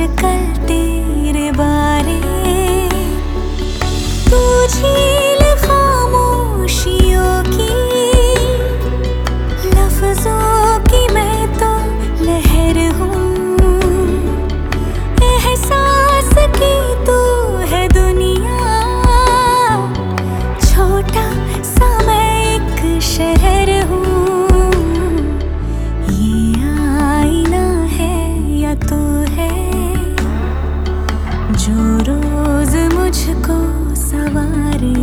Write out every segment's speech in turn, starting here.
आजकल तेरे बारे। तू झील खामोशियों की, लफ्जों की मैं तो लहर हूँ। एहसास की तू है दुनिया, छोटा सा मैं एक शहर हूँ। ये आईना है या तू है जो रोज मुझको सवारे।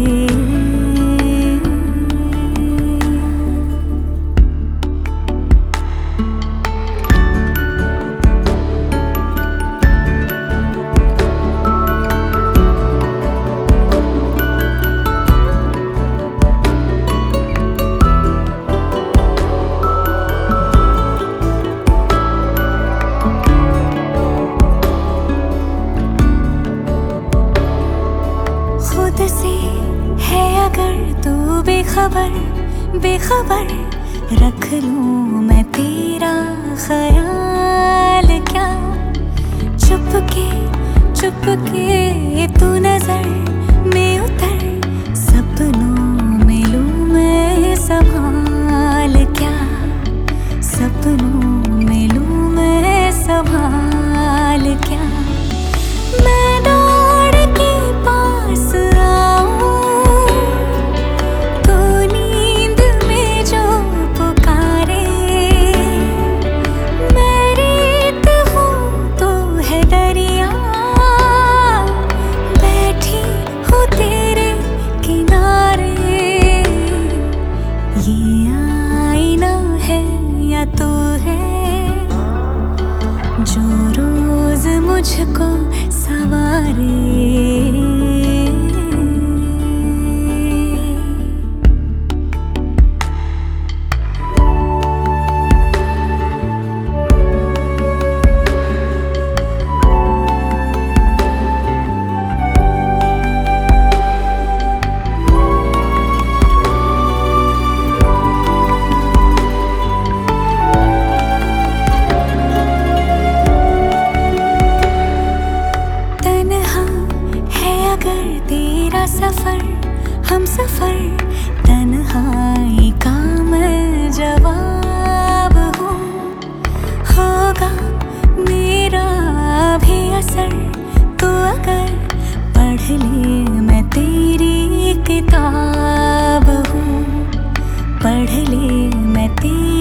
खुद से है अगर तू बेखबर, बेखबर रख लूं मैं तेरा ख्याल क्या। चुपके चुपके तू नजर में उतर, सपनों में लूं मैं संभाल क्या। सपनों में लूं मैं संभाल क्या। मैं दौड़ के पास आऊं तो नींद में जो पुकारे। मैं रेत हूँ तो है दरिया, बैठी हूँ तेरे किनारे। ये आईना है या तू है जो रोज मुझको सवारे। तेरा सफर हम सफर, तन्हाई का मैं जवाब हूँ। होगा मेरा भी असर तो अगर पढ़ ले मैं तेरी किताब हूँ। पढ़ ले मैं तेरी